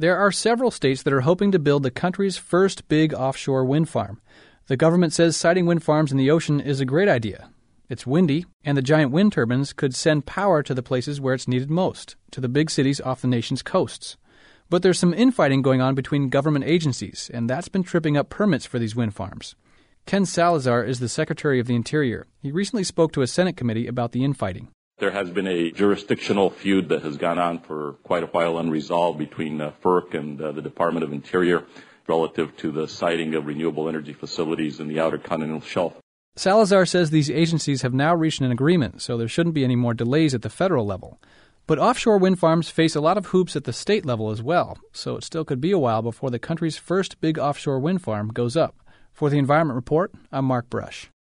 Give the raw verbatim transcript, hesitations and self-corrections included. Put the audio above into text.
There are several states that are hoping to build the country's first big offshore wind farm. The government says siting wind farms in the ocean is a great idea. It's windy, and the giant wind turbines could send power to the places where it's needed most, to the big cities off the nation's coasts. But there's some infighting going on between government agencies, and that's been tripping up permits for these wind farms. Ken Salazar is the Secretary of the Interior. He recently spoke to a Senate committee about the infighting. There has been a jurisdictional feud that has gone on for quite a while unresolved between uh, FERC and uh, the Department of Interior relative to the siting of renewable energy facilities in the Outer Continental Shelf. Salazar says these agencies have now reached an agreement, so there shouldn't be any more delays at the federal level. But offshore wind farms face a lot of hoops at the state level as well, so it still could be a while before the country's first big offshore wind farm goes up. For the Environment Report, I'm Mark Brush.